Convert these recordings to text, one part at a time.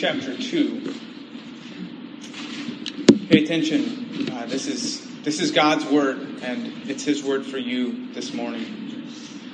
chapter 2. Pay attention. This is God's word, and it's his word for you this morning.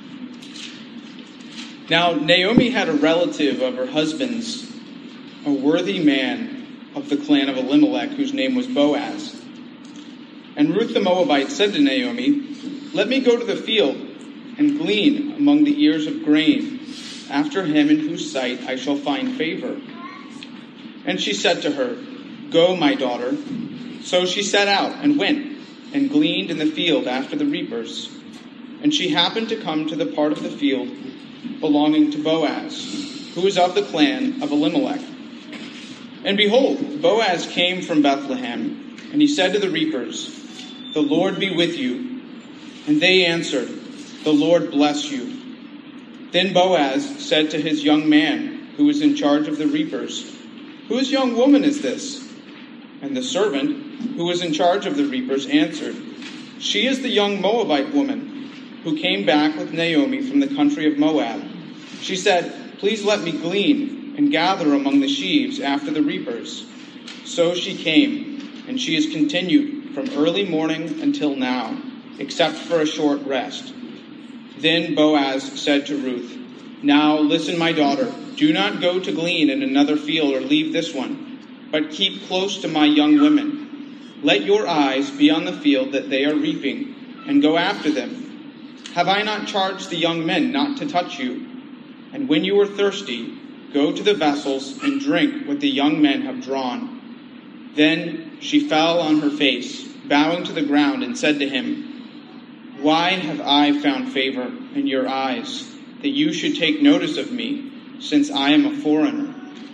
Now, Naomi had a relative of her husband's, a worthy man of the clan of Elimelech, whose name was Boaz. And Ruth the Moabite said to Naomi, "Let me go to the field and glean among the ears of grain after him in whose sight I shall find favor." And she said to her, "Go, my daughter." So she set out and went and gleaned in the field after the reapers. And she happened to come to the part of the field belonging to Boaz, who was of the clan of Elimelech. And behold, Boaz came from Bethlehem, and he said to the reapers, "The Lord be with you." And they answered, "The Lord bless you." Then Boaz said to his young man, who was in charge of the reapers, "Whose young woman is this?" And the servant, who was in charge of the reapers, answered, "She is the young Moabite woman who came back with Naomi from the country of Moab. She said, 'Please let me glean and gather among the sheaves after the reapers.' So she came, and she has continued from early morning until now, except for a short rest." Then Boaz said to Ruth, "Now listen, my daughter, do not go to glean in another field or leave this one, but keep close to my young women. Let your eyes be on the field that they are reaping, and go after them. Have I not charged the young men not to touch you? And when you are thirsty, go to the vessels and drink what the young men have drawn." Then she fell on her face, bowing to the ground, and said to him, "Why have I found favor in your eyes, that you should take notice of me, since I am a foreigner?"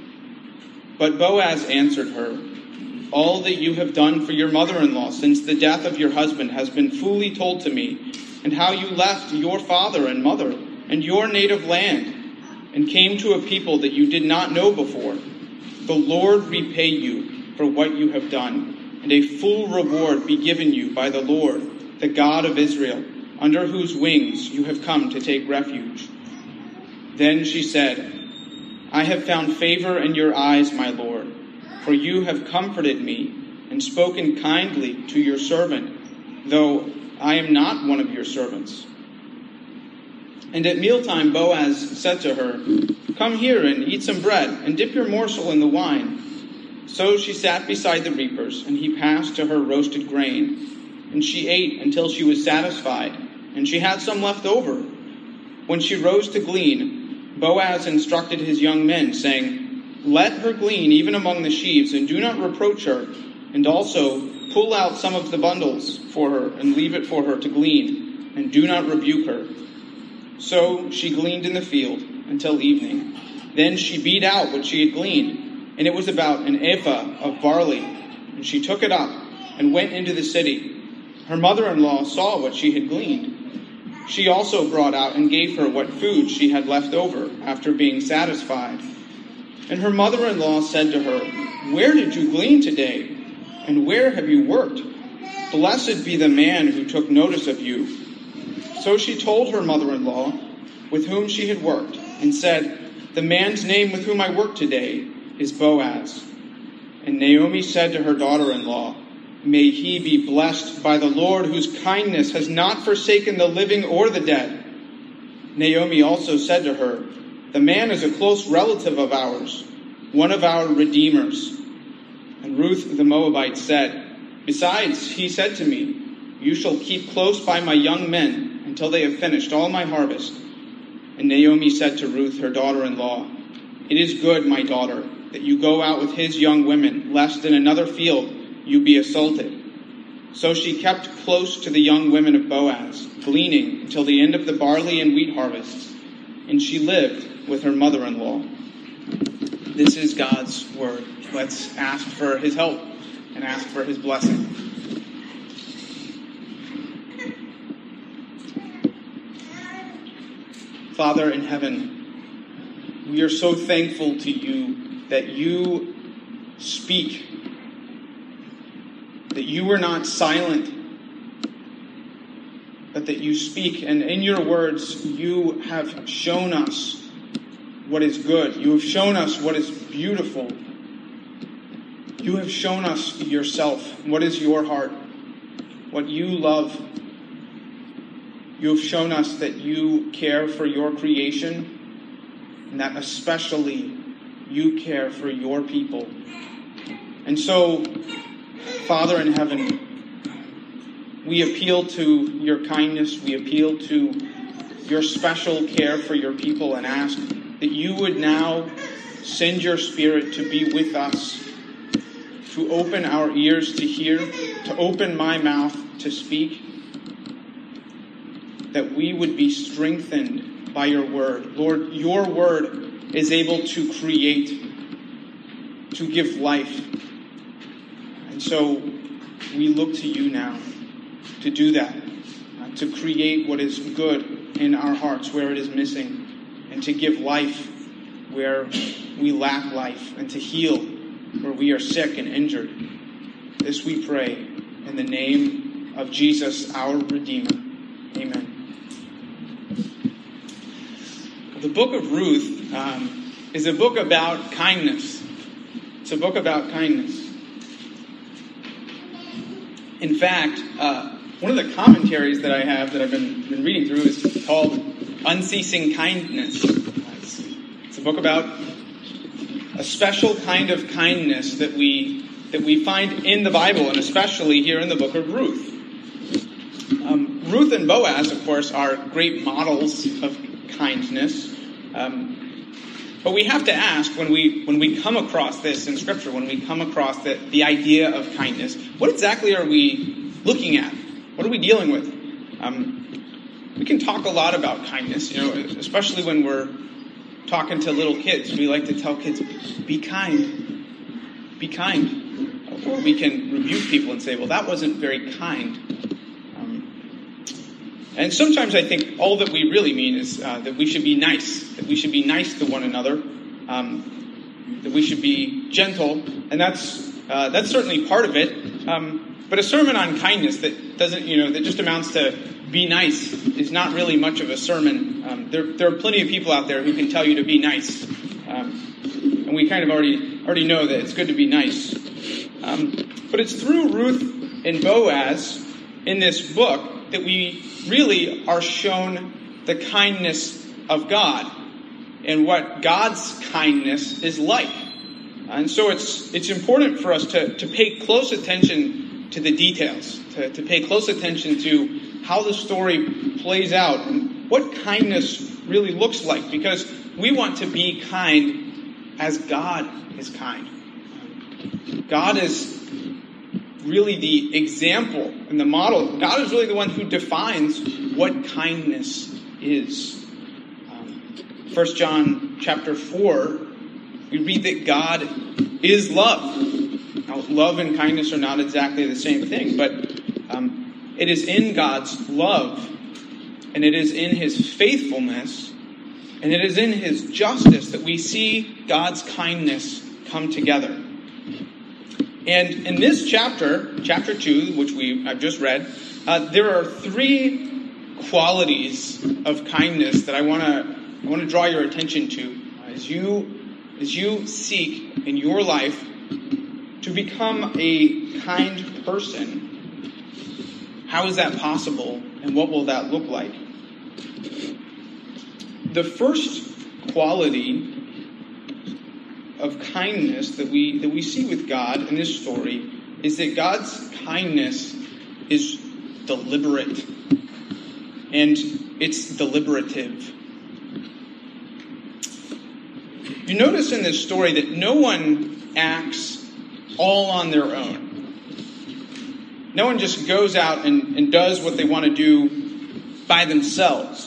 But Boaz answered her, "All that you have done for your mother-in-law since the death of your husband has been fully told to me, and how you left your father and mother and your native land, and came to a people that you did not know before. The Lord repay you for what you have done, and a full reward be given you by the Lord, the God of Israel, under whose wings you have come to take refuge." Then she said, "I have found favor in your eyes, my Lord, for you have comforted me and spoken kindly to your servant, though I am not one of your servants." And at mealtime Boaz said to her, "Come here and eat some bread, and dip your morsel in the wine." So she sat beside the reapers, and he passed to her roasted grain. And she ate until she was satisfied, and she had some left over. When she rose to glean, Boaz instructed his young men, saying, "Let her glean even among the sheaves, and do not reproach her, and also pull out some of the bundles for her, and leave it for her to glean, and do not rebuke her." So she gleaned in the field until evening. Then she beat out what she had gleaned, and it was about an ephah of barley, and she took it up and went into the city. Her mother-in-law saw what she had gleaned. She also brought out and gave her what food she had left over after being satisfied. And her mother-in-law said to her, "Where did you glean today? And where have you worked? Blessed be the man who took notice of you." So she told her mother-in-law with whom she had worked, and said, "The man's name with whom I worked today is Boaz." And Naomi said to her daughter-in-law, "May he be blessed by the Lord, whose kindness has not forsaken the living or the dead." Naomi also said to her, "The man is a close relative of ours, one of our redeemers." And Ruth the Moabite said, "Besides, he said to me, 'You shall keep close by my young men until they have finished all my harvest.'" And Naomi said to Ruth, her daughter-in-law, "It is good, my daughter, that you go out with his young women, lest in another field you be assaulted." So she kept close to the young women of Boaz, gleaning until the end of the barley and wheat harvests, and she lived with her mother-in-law. This is God's word. Let's ask for his help and ask for his blessing. Father in heaven, we are so thankful to you that you speak, that you are not silent, but that you speak. And in your words, you have shown us what is good. You have shown us what is beautiful. You have shown us yourself. What is your heart? What you love. You have shown us that you care for your creation, and that especially you care for your people. And so, Father in heaven, we appeal to your kindness. We appeal to your special care for your people and ask that you would now send your Spirit to be with us, to open our ears to hear, to open my mouth to speak, that we would be strengthened by your word. Lord, your word is able to create, to give life. And so we look to you now to do that, to create what is good in our hearts where it is missing, and to give life where we lack life, and to heal where we are sick and injured. This we pray in the name of Jesus, our Redeemer. Amen. The book of Ruth is a book about kindness. It's a book about kindness. In fact, one of the commentaries that I have that I've been reading through is called Unceasing Kindness. It's a book about a special kind of kindness that we find in the Bible, and especially here in the book of Ruth. Ruth and Boaz, of course, are great models of kindness. But we have to ask, when we come across this in Scripture, when we come across the idea of kindness, what exactly are we looking at? What are we dealing with? We can talk a lot about kindness, especially when we're talking to little kids. We like to tell kids, be kind. Be kind. Or we can rebuke people and say, well, that wasn't very kind. And sometimes I think all that we really mean is that we should be nice. That we should be nice to one another. That we should be gentle. And that's certainly part of it. But a sermon on kindness that doesn't, that just amounts to be nice is not really much of a sermon. There are plenty of people out there who can tell you to be nice. And we kind of already know that it's good to be nice. But it's through Ruth and Boaz in this book that we really are shown the kindness of God and what God's kindness is like. And so it's important for us to pay close attention to the details, to pay close attention to how the story plays out and what kindness really looks like, because we want to be kind as God is kind. God is really the example and the model. God is really the one who defines what kindness is. 1 John chapter 4, we read that God is love. Now, love and kindness are not exactly the same thing, but it is in God's love, and it is in his faithfulness, and it is in his justice that we see God's kindness come together. And in this chapter 2, which I've just read, there are 3 qualities of kindness that I want to draw your attention to as you seek in your life to become a kind person. How is that possible, and what will that look like? The first quality of kindness that we see with God in this story is that God's kindness is deliberate, and it's deliberative. You notice in this story that no one acts all on their own. No one just goes out and does what they want to do by themselves.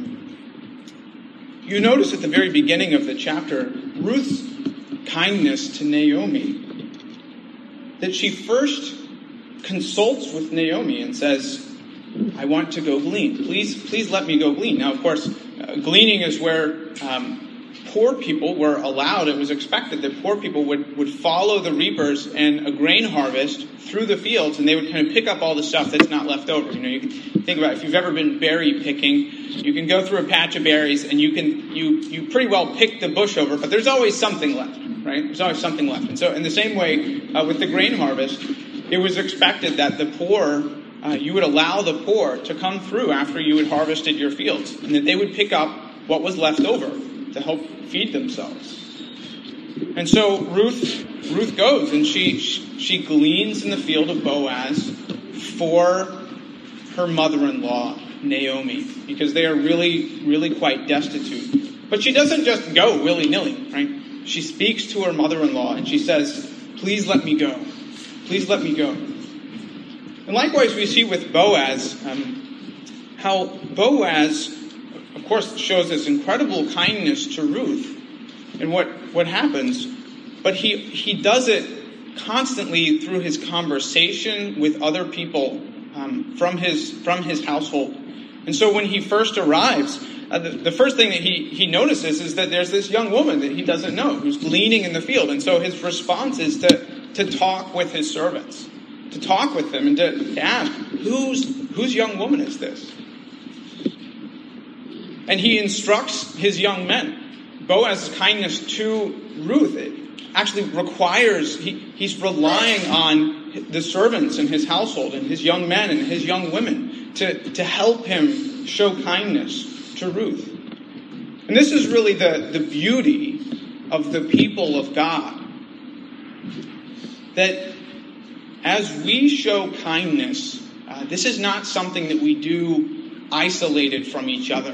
You notice at the very beginning of the chapter, Ruth's kindness to Naomi, that she first consults with Naomi and says, I want to go glean. Please let me go glean. Now, of course, gleaning is where poor people were allowed, it was expected that poor people would follow the reapers and a grain harvest through the fields, and they would kind of pick up all the stuff that's not left over. You can think about it. If you've ever been berry picking, you can go through a patch of berries and you pretty well pick the bush over, but there's always something left, right? There's always something left. And so in the same way, with the grain harvest, it was expected that the poor, you would allow the poor to come through after you had harvested your fields, and that they would pick up what was left over to help feed themselves. And so Ruth goes and she gleans in the field of Boaz for her mother-in-law, Naomi, because they are really, really quite destitute. But she doesn't just go willy-nilly, right? She speaks to her mother-in-law and she says, "Please let me go. Please let me go." And likewise we see with Boaz, how Boaz, of course, shows this incredible kindness to Ruth and what happens, but he does it constantly through his conversation with other people from his household. And so when he first arrives, the first thing that he notices is that there's this young woman that he doesn't know who's gleaning in the field. And so his response is to talk with his servants, to talk with them and to ask, whose young woman is this? And he instructs his young men. Boaz's kindness to Ruth, it actually requires, he's relying on the servants in his household and his young men and his young women to help him show kindness to Ruth. And this is really the beauty of the people of God. That as we show kindness, this is not something that we do isolated from each other.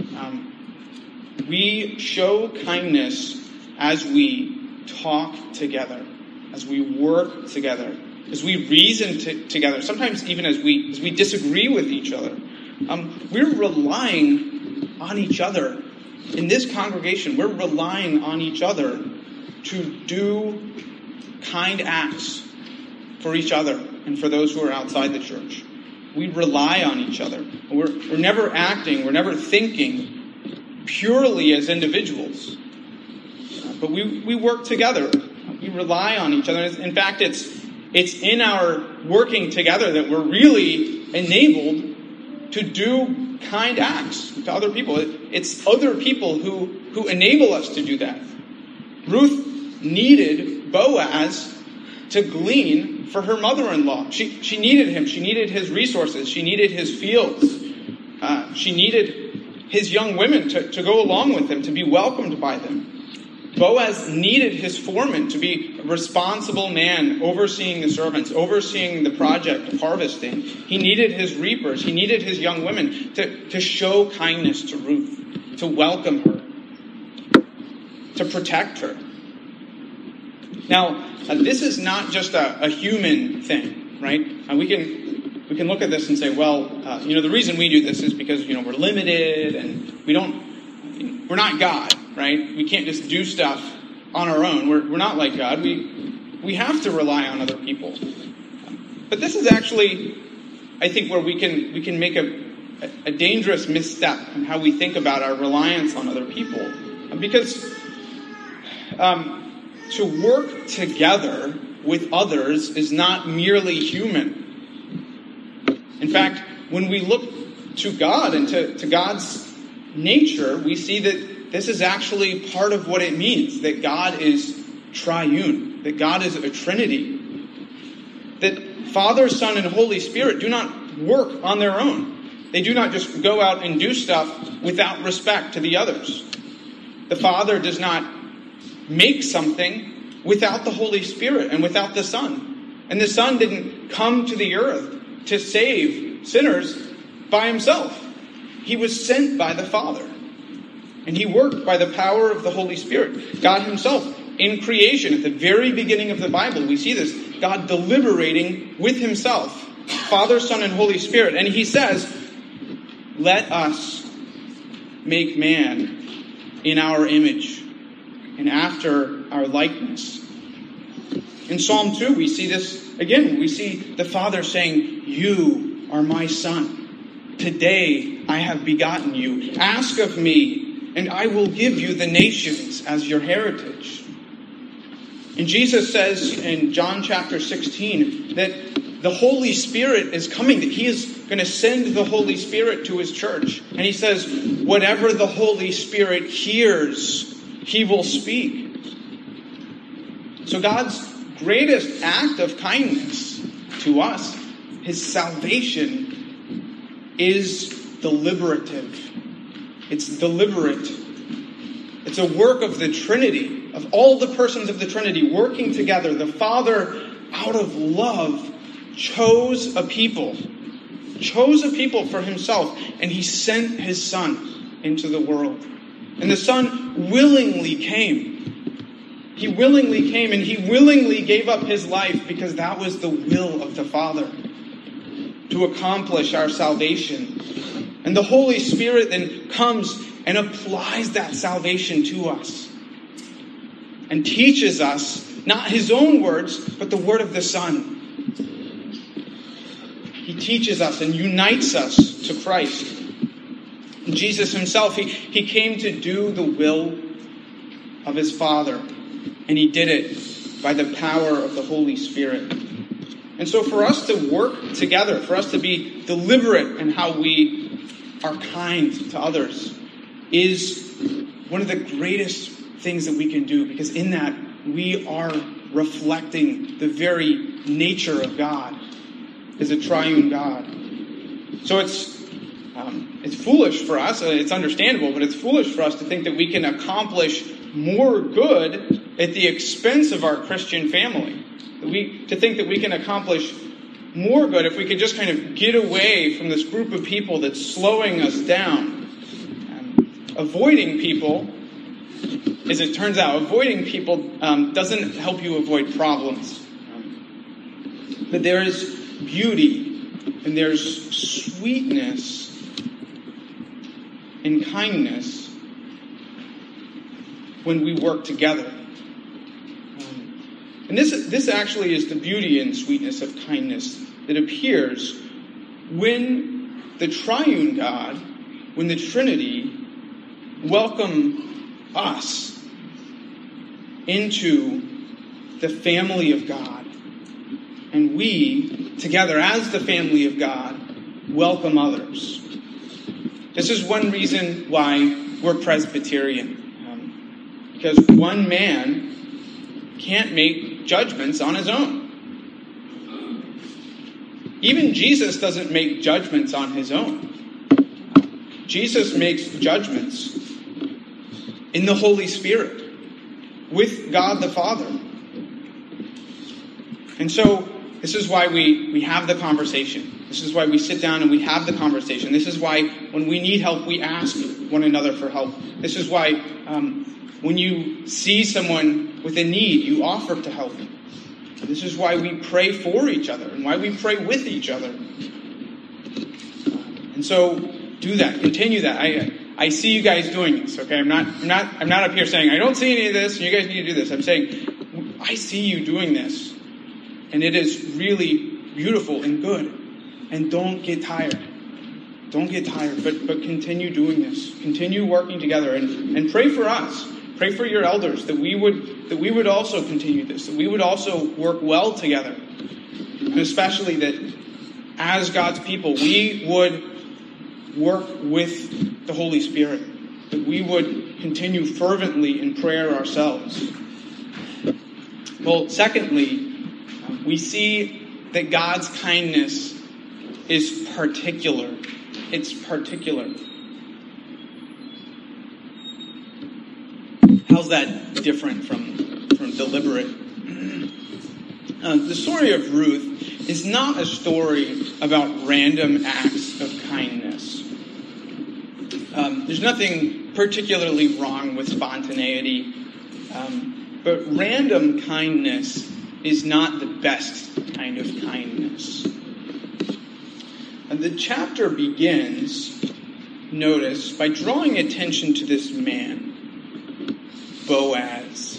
We show kindness as we talk together, as we work together, as we reason together, sometimes even as we disagree with each other. We're relying on each other. In this congregation, we're relying on each other to do kind acts for each other and for those who are outside the church. We rely on each other. We're never acting, we're never thinking purely as individuals. But we work together. We rely on each other. In fact, it's in our working together that we're really enabled to do kind acts to other people. It's other people who enable us to do that. Ruth needed Boaz to glean for her mother-in-law. She needed him. She needed his resources. She needed his fields. She needed his young women to go along with him, to be welcomed by them. Boaz needed his foreman to be a responsible man, overseeing the servants, overseeing the project of harvesting. He needed his reapers. He needed his young women to show kindness to Ruth, to welcome her, to protect her. Now, this is not just a human thing, right? We can look at this and say, well, the reason we do this is because, we're limited and we're not God, right? We can't just do stuff on our own. We're not like God. We have to rely on other people. But this is actually, I think, where we can make a dangerous misstep in how we think about our reliance on other people. Because to work together with others is not merely human. In fact, when we look to God and to God's nature, we see that this is actually part of what it means, that God is triune, that God is a Trinity, that Father, Son, and Holy Spirit do not work on their own. They do not just go out and do stuff without respect to the others. The Father does not make something without the Holy Spirit and without the Son. And the Son didn't come to the earth to save sinners by himself. He was sent by the Father. And he worked by the power of the Holy Spirit. God himself, in creation, at the very beginning of the Bible, we see this. God deliberating with himself. Father, Son, and Holy Spirit. And he says, let us make man in our image and after our likeness. In Psalm 2, we see this again. We see the Father saying, you are my Son. Today I have begotten you. Ask of me, and I will give you the nations as your heritage. And Jesus says in John chapter 16 that the Holy Spirit is coming, that he is going to send the Holy Spirit to his church. And he says, whatever the Holy Spirit hears, he will speak. So God's greatest act of kindness to us, his salvation, is deliberative. It's deliberate. It's a work of the Trinity, of all the persons of the Trinity working together. The Father, out of love, chose a people for himself, and he sent his Son into the world. And the Son willingly came. He willingly came, and he willingly gave up his life because that was the will of the Father, to accomplish our salvation. And the Holy Spirit then comes and applies that salvation to us and teaches us not his own words, but the word of the Son. He teaches us and unites us to Christ. And Jesus himself, he came to do the will of his Father, and he did it by the power of the Holy Spirit. And so for us to work together, for us to be deliberate in how we are kind to others, is one of the greatest things that we can do, because in that we are reflecting the very nature of God as a triune God. So it's foolish for us, it's understandable, but it's foolish for us to think that we can accomplish more good at the expense of our Christian family. To think that we can accomplish more good if we could just kind of get away from this group of people that's slowing us down. Avoiding people, as it turns out, doesn't help you avoid problems. But there is beauty and there's sweetness and kindness when we work together. And this actually is the beauty and sweetness of kindness that appears when the triune God, when the Trinity, welcome us into the family of God. And we, together as the family of God, welcome others. This is one reason why we're Presbyterian. Because one man can't make judgments on his own. Even Jesus doesn't make judgments on his own. Jesus makes judgments in the Holy Spirit with God the Father. And so this is why we have the conversation. This is why we sit down and we have the conversation. This is why when we need help, we ask one another for help. This is why when you see someone with a need, you offer to help. This is why we pray for each other and why we pray with each other. And so do that. Continue that. I see you guys doing this. Okay, I'm not up here saying I don't see any of this and you guys need to do this. I'm saying I see you doing this, and it is really beautiful and good. And don't get tired. Don't get tired, but continue doing this. Continue working together and pray for us. Pray for your elders that we would also continue this, that we would also work well together. And especially that as God's people, we would work with the Holy Spirit, that we would continue fervently in prayer ourselves. Well, secondly, we see that God's kindness is particular. It's particular. How's that different from deliberate? The story of Ruth is not a story about random acts of kindness. There's nothing particularly wrong with spontaneity, but random kindness is not the best kind of kindness. And the chapter begins, notice, by drawing attention to this man, Boaz.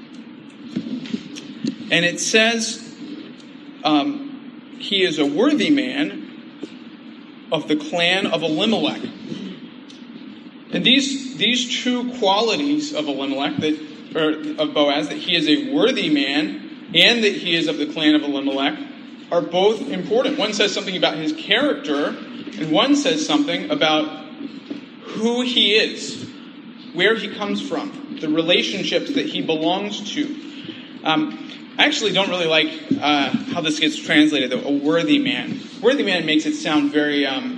And it says he is a worthy man of the clan of Elimelech. And these two qualities of Elimelech, of Boaz, that he is a worthy man and that he is of the clan of Elimelech, are both important. One says something about his character, and one says something about who he is, where he comes from, the relationships that he belongs to. I actually don't really like how this gets translated, though, a worthy man. Worthy man makes it sound very, I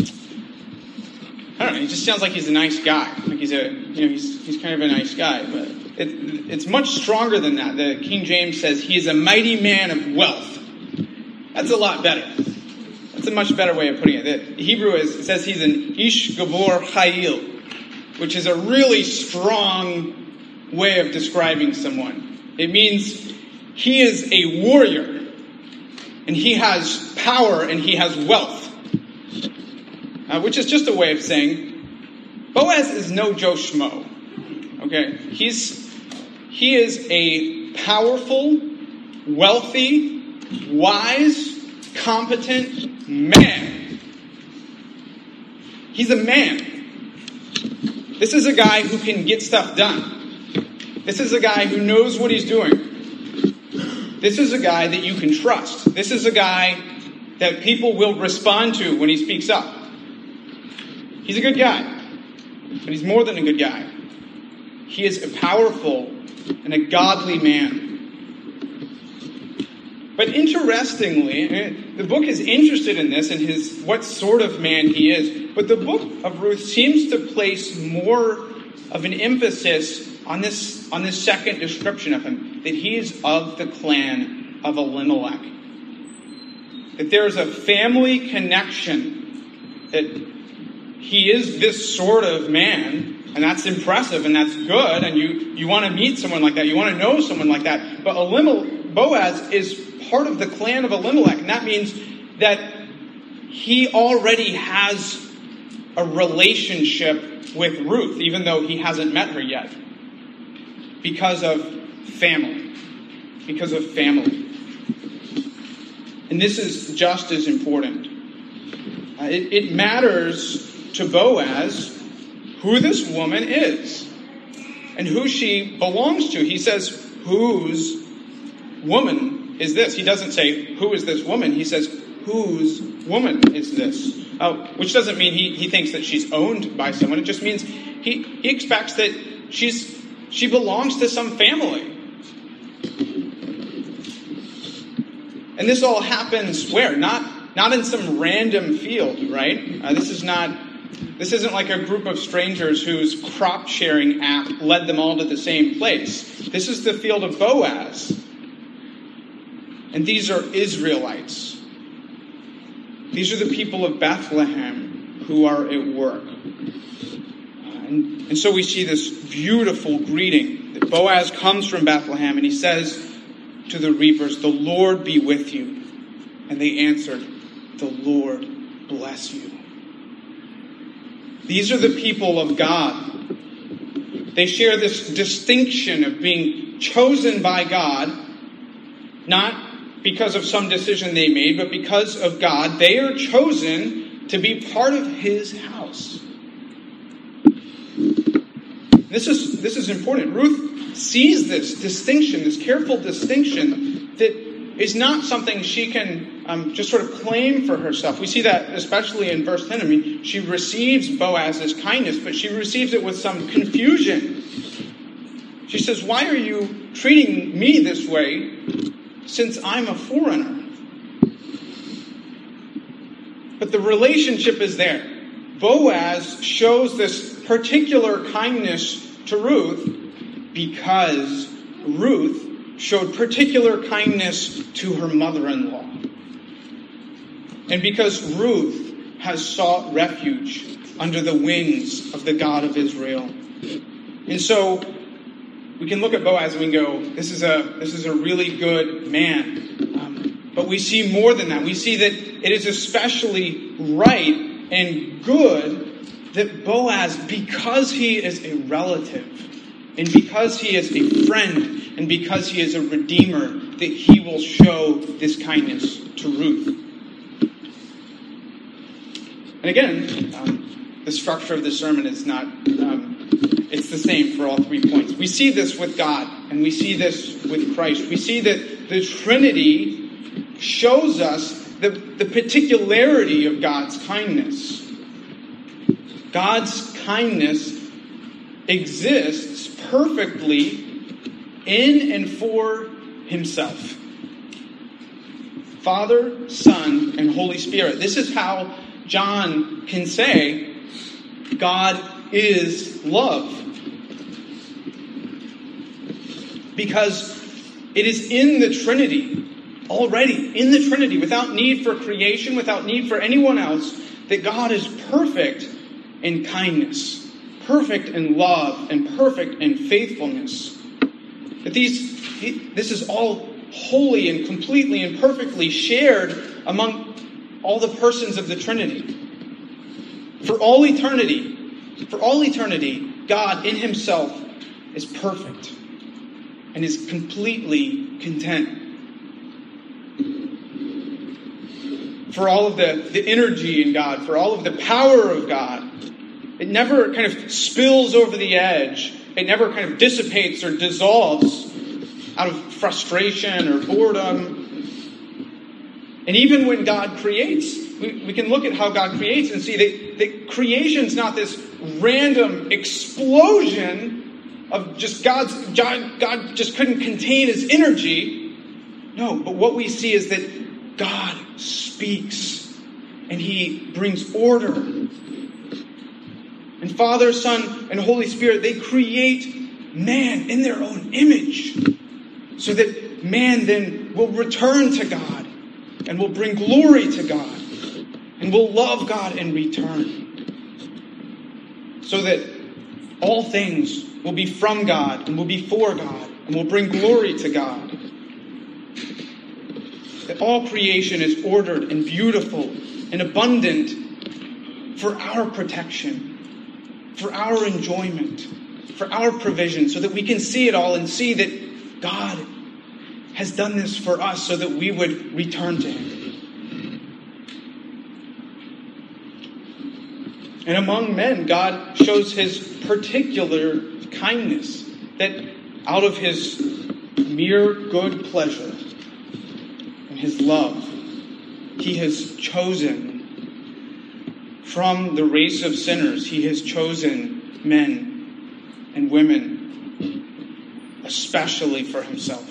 don't know, it just sounds like he's a nice guy. Like he's kind of a nice guy, but it's much stronger than that. The King James says he is a mighty man of wealth. That's a lot better. That's a much better way of putting it. The Hebrew says he's an ish gabor chayil, which is a really strong way of describing someone. It means he is a warrior, and he has power, and he has wealth, which is just a way of saying Boaz is no Joe Schmo. Okay, he is a powerful, wealthy, wise, competent man. He's a man. This is a guy who can get stuff done. This is a guy who knows what he's doing. This is a guy that you can trust. This is a guy that people will respond to when he speaks up. He's a good guy, but he's more than a good guy. He is a powerful and a godly man. But interestingly, the book is interested in this and what sort of man he is. But the book of Ruth seems to place more of an emphasis on this second description of him, that he is of the clan of Elimelech. That there is a family connection, that he is this sort of man, and that's impressive and that's good, and you want to meet someone like that, you want to know someone like that. But Boaz is part of the clan of Elimelech, and that means that he already has a relationship with Ruth, even though he hasn't met her yet. Because of family. Because of family. And this is just as important. It matters to Boaz who this woman is and who she belongs to. He says, whose woman is this? He doesn't say, who is this woman? He says, whose woman is this? Which doesn't mean he thinks that she's owned by someone. It just means he expects that she belongs to some family. And this all happens where? Not in some random field, right? This isn't like a group of strangers whose crop sharing app led them all to the same place. This is the field of Boaz. And these are Israelites. These are the people of Bethlehem who are at work. And so we see this beautiful greeting that Boaz comes from Bethlehem, and he says to the reapers, "The Lord be with you." And they answered, "The Lord bless you." These are the people of God. They share this distinction of being chosen by God, not because of some decision they made, but because of God. They are chosen to be part of His house. This is important. Ruth sees this distinction, this careful distinction, that is not something she can just sort of claim for herself. We see that especially in verse 10. I mean, she receives Boaz's kindness, but she receives it with some confusion. She says, "Why are you treating me this way since I'm a foreigner?" But the relationship is there. Boaz shows this particular kindness to Ruth because Ruth showed particular kindness to her mother-in-law. And because Ruth has sought refuge under the wings of the God of Israel. And so we can look at Boaz and we go, this is a really good man. But we see more than that. We see that it is especially right and good that Boaz, because he is a relative, and because he is a friend, and because he is a redeemer, that he will show this kindness to Ruth. And again, the structure of the sermon is not, it's the same for all 3 points. We see this with God, and we see this with Christ. We see that the Trinity shows us the particularity of God's kindness. God's kindness exists perfectly in and for himself. Father, Son, and Holy Spirit. This is how John can say God is love. Because it is in the Trinity, already in the Trinity, without need for creation, without need for anyone else, that God is perfect in kindness, perfect in love, and perfect in faithfulness. That this is all wholly and completely and perfectly shared among all the persons of the Trinity. For all eternity, God in himself is perfect and is completely content. For all of the energy in God, for all of the power of God, it never kind of spills over the edge. It never kind of dissipates or dissolves out of frustration or boredom. And even when God creates, we can look at how God creates and see that creation's not this random explosion of just God just couldn't contain his energy. No, but what we see is that God speaks and he brings order. And Father, Son, and Holy Spirit, they create man in their own image so that man then will return to God and will bring glory to God and will love God in return. So that all things will be from God and will be for God and will bring glory to God. That all creation is ordered and beautiful and abundant for our protection, for our enjoyment, for our provision, so that we can see it all and see that God has done this for us so that we would return to him. And among men, God shows his particular kindness, that out of his mere good pleasure and his love, he has chosen from the race of sinners, he has chosen men and women, especially for himself.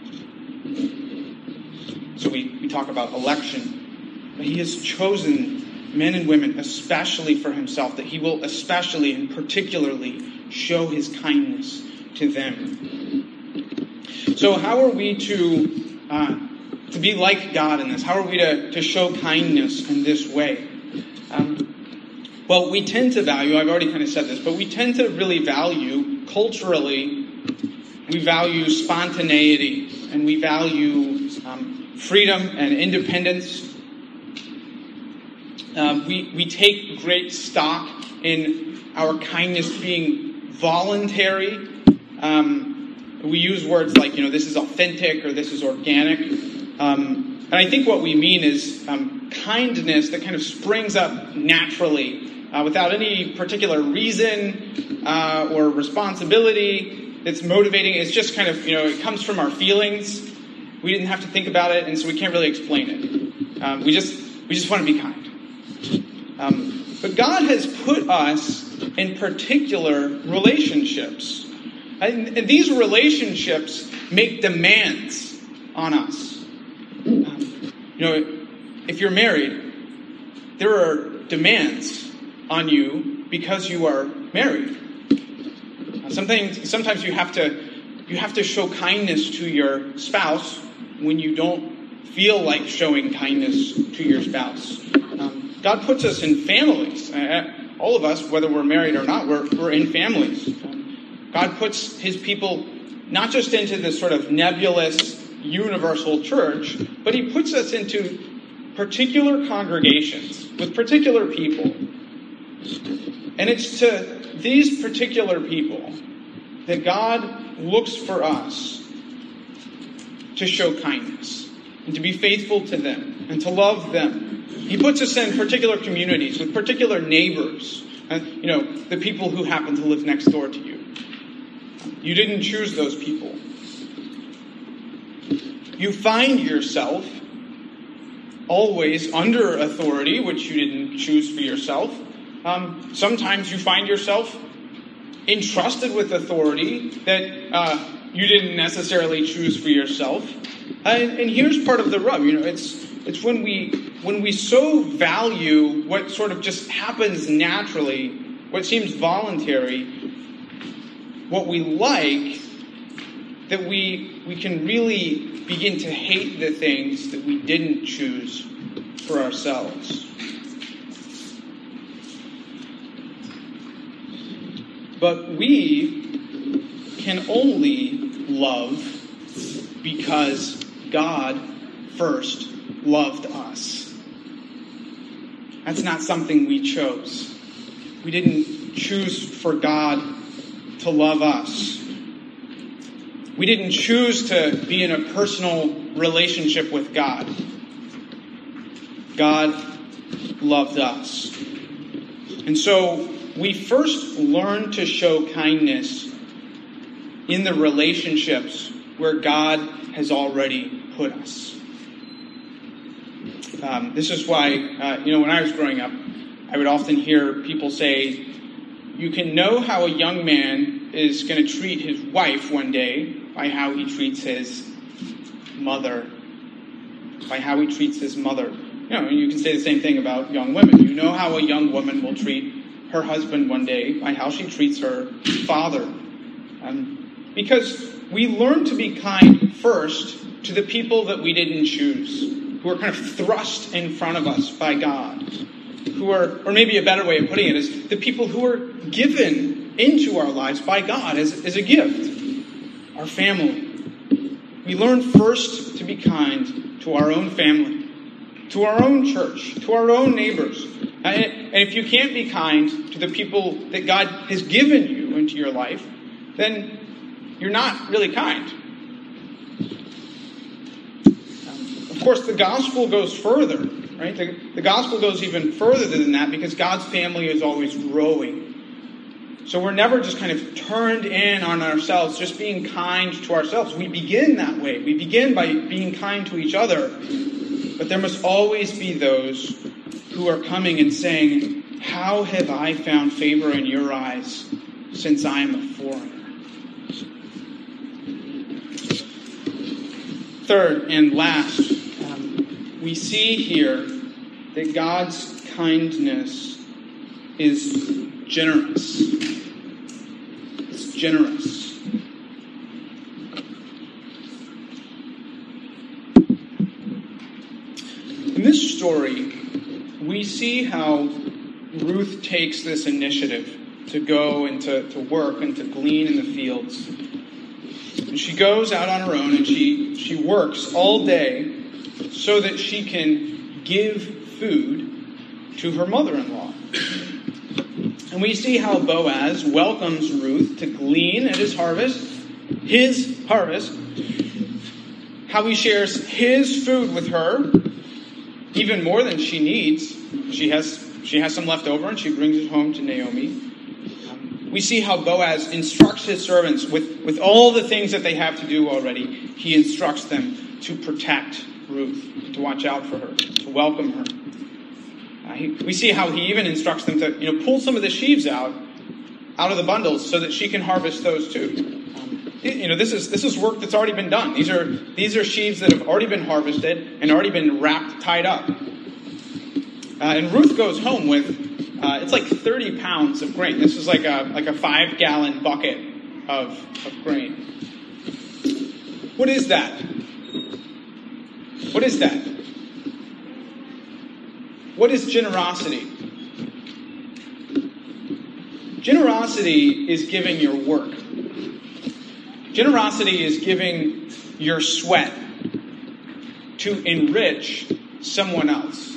So we talk about election, but he has chosen men and women especially for himself, that he will especially and particularly show his kindness to them. So how are we to be like God in this? How are we to show kindness in this way? Well, we tend to value, I've already kind of said this, but we tend to really value, culturally, we value spontaneity, and we value freedom and independence. We take great stock in our kindness being voluntary. We use words like, this is authentic or this is organic. And I think what we mean is kindness that kind of springs up naturally without any particular reason or responsibility that's motivating. It's just kind of, it comes from our feelings. We didn't have to think about it, and so we can't really explain it. We just want to be kind. But God has put us in particular relationships. And these relationships make demands on us. If you're married, there are demands on you because you are married. Sometimes you have to show kindness to your spouse when you don't feel like showing kindness to your spouse. God puts us in families. All of us, whether we're married or not, we're in families. God puts his people not just into this sort of nebulous, universal church, but he puts us into particular congregations with particular people. And it's to these particular people that God looks for us to show kindness and to be faithful to them and to love them. He puts us in particular communities with particular neighbors The people who happen to live next door to you. You didn't choose those people. You find yourself always under authority, which you didn't choose for yourself. Sometimes you find yourself entrusted with authority that you didn't necessarily choose for yourself. And here's part of the rub. It's when we so value what sort of just happens naturally, what seems voluntary, what we like, that we can really begin to hate the things that we didn't choose for ourselves. But we can only love because God first loved us. That's not something we chose. We didn't choose for God to love us. We didn't choose to be in a personal relationship with God. God loved us. And so we first learn to show kindness in the relationships where God has already put us. This is why, when I was growing up, I would often hear people say, you can know how a young man is going to treat his wife one day by how he treats his mother. By how he treats his mother. You can say the same thing about young women. You know how a young woman will treat her husband one day by how she treats her father. Because we learn to be kind first to the people that we didn't choose, who are kind of thrust in front of us by God, who are, or maybe a better way of putting it is, the people who are given into our lives by God as a gift, our family. We learn first to be kind to our own family, to our own church, to our own neighbors. And if you can't be kind to the people that God has given you into your life, then you're not really kind. Of course, the gospel goes further, right? The gospel goes even further than that because God's family is always growing. So we're never just kind of turned in on ourselves, just being kind to ourselves. We begin that way. We begin by being kind to each other. But there must always be those who are coming and saying, how have I found favor in your eyes since I am a foreigner? Third and last, we see here that God's kindness is generous. It's generous. In this story, we see how Ruth takes this initiative to go and to work and to glean in the fields. And she goes out on her own and she works all day so that she can give food to her mother-in-law. And we see how Boaz welcomes Ruth to glean at his harvest, how he shares his food with her, even more than she needs. She has some left over and she brings it home to Naomi. We see how Boaz instructs his servants with all the things that they have to do already. He instructs them to protect Ruth, to watch out for her, to welcome her. We see how he even instructs them to pull some of the sheaves out of the bundles so that she can harvest those too. This is work that's already been done. These are sheaves that have already been harvested and already been tied up. And Ruth goes home with it's like 30 pounds of grain. This is like a 5-gallon bucket of grain. What is that? What is that? What is generosity? Generosity is giving your work. Generosity is giving your sweat to enrich someone else.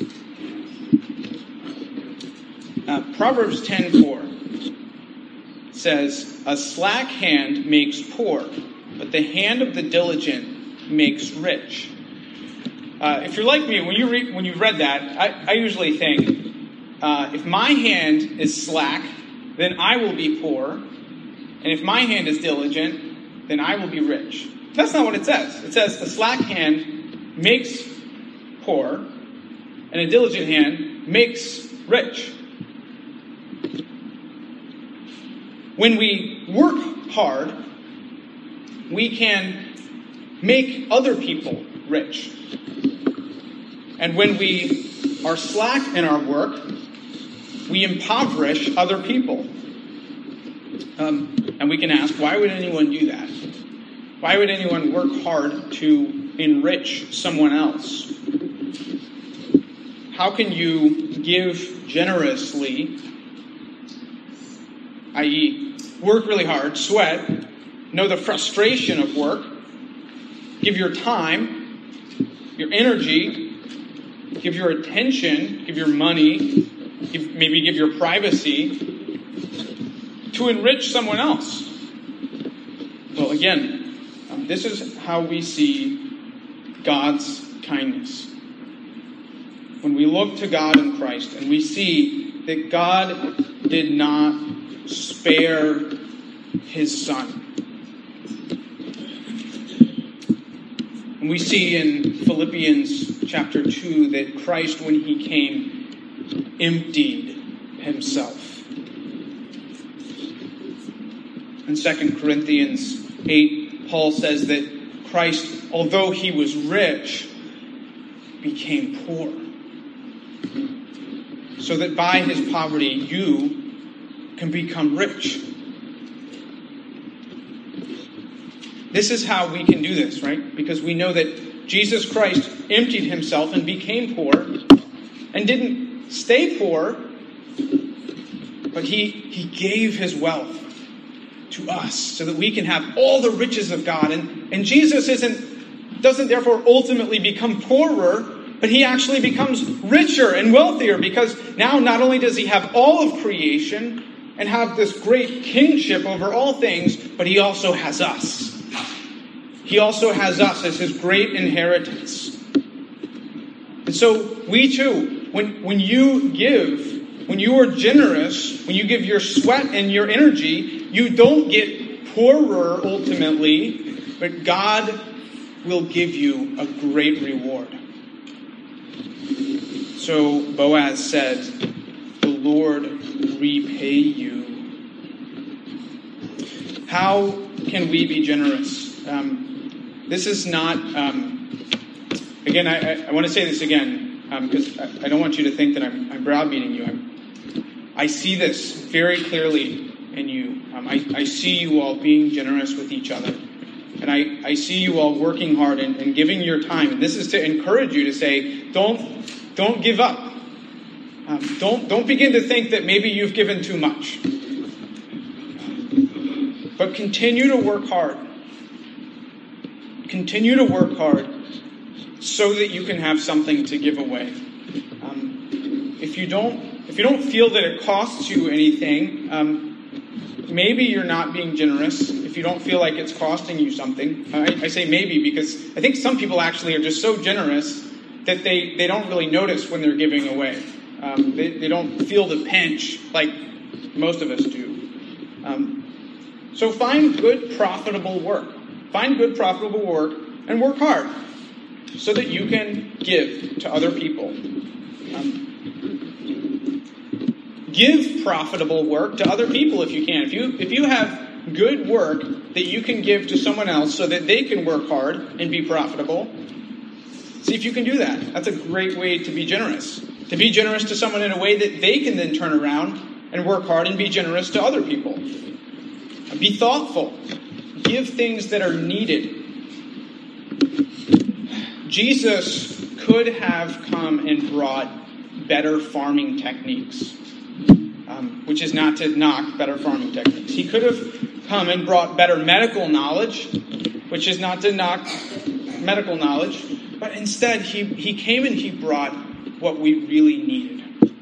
Proverbs 10:4 says, "A slack hand makes poor, but the hand of the diligent makes rich." If you're like me, when you read that, I usually think if my hand is slack, then I will be poor. And if my hand is diligent, then I will be rich. That's not what it says. It says a slack hand makes poor, and a diligent hand makes rich. When we work hard, we can make other people rich. And when we are slack in our work, we impoverish other people. And we can ask, why would anyone do that? Why would anyone work hard to enrich someone else? How can you give generously, i.e., work really hard, sweat, know the frustration of work, give your time, your energy, give your attention, give your money, maybe give your privacy to enrich someone else? Well, again, this is how we see God's kindness. When we look to God in Christ and we see that God did not spare his Son. And we see in Philippians chapter 2 that Christ, when he came, emptied himself. In 2 Corinthians 8, Paul says that Christ, although he was rich, became poor, so that by his poverty you can become rich. This is how we can do this, right? Because we know that Jesus Christ emptied himself and became poor, and didn't stay poor, but he gave his wealth to us so that we can have all the riches of God. And Jesus doesn't therefore ultimately become poorer, but he actually becomes richer and wealthier, because now not only does he have all of creation and have this great kingship over all things, but he also has us. He also has us as his great inheritance. And so we too, when you give, when you are generous, when you give your sweat and your energy, you don't get poorer ultimately, but God will give you a great reward. So Boaz said, "The Lord repay you." How can we be generous? This is not, again, I want to say this again, because I don't want you to think that I'm browbeating you. I see this very clearly in you. I see you all being generous with each other. And I see you all working hard and giving your time. And this is to encourage you to say, don't give up. Don't begin to think that maybe you've given too much. But continue to work hard. Continue to work hard so that you can have something to give away. If you don't feel that it costs you anything, maybe you're not being generous. If you don't feel like it's costing you something, I say maybe because I think some people actually are just so generous that they don't really notice when they're giving away. They don't feel the pinch like most of us do. So find good, profitable work. Find good, profitable work and work hard so that you can give to other people. Give profitable work to other people if you can. If you have good work that you can give to someone else so that they can work hard and be profitable, see if you can do that. That's a great way to be generous. To be generous to someone in a way that they can then turn around and work hard and be generous to other people. Be thoughtful. Give things that are needed. Jesus could have come and brought better farming techniques, which is not to knock better farming techniques. He could have come and brought better medical knowledge, which is not to knock medical knowledge, but instead he came and he brought what we really needed.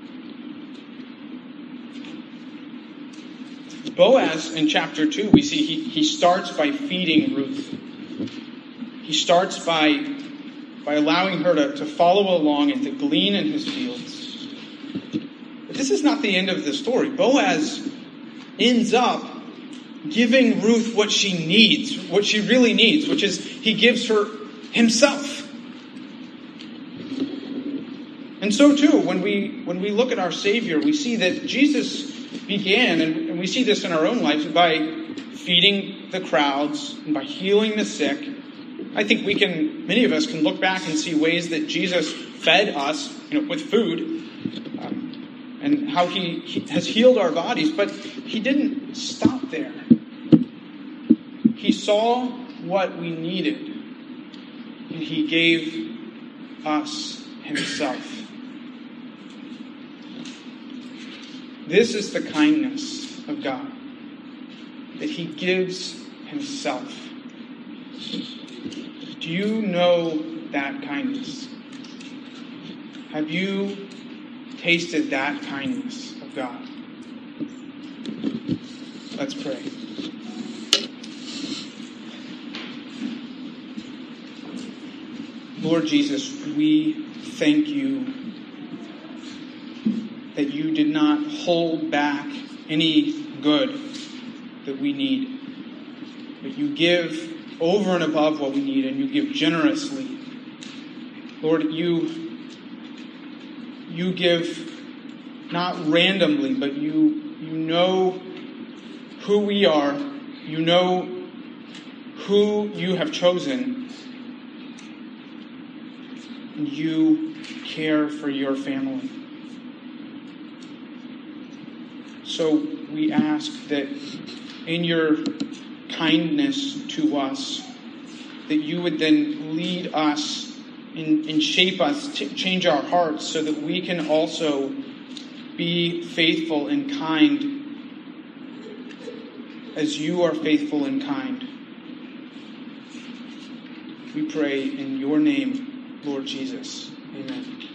Boaz, in chapter 2, we see he starts by feeding Ruth. He starts by allowing her to follow along and to glean in his fields. But this is not the end of the story. Boaz ends up giving Ruth what she needs, what she really needs, which is he gives her himself. And so too, when we look at our Savior, we see that Jesus began, and we see this in our own lives, by feeding the crowds and by healing the sick. I think many of us can look back and see ways that Jesus fed us, with food, and how he has healed our bodies. But he didn't stop there. He saw what we needed, and he gave us himself. This is the kindness of God, that he gives himself. Do you know that kindness? Have you tasted that kindness of God? Let's pray. Lord Jesus, we thank you that you did not hold back any good that we need, but you give over and above what we need, and you give generously. Lord, you give not randomly, but you know who we are. You know who you have chosen. And you care for your family. So we ask that in your kindness to us, that you would then lead us and shape us, change our hearts, so that we can also be faithful and kind as you are faithful and kind. We pray in your name, Lord Jesus. Amen.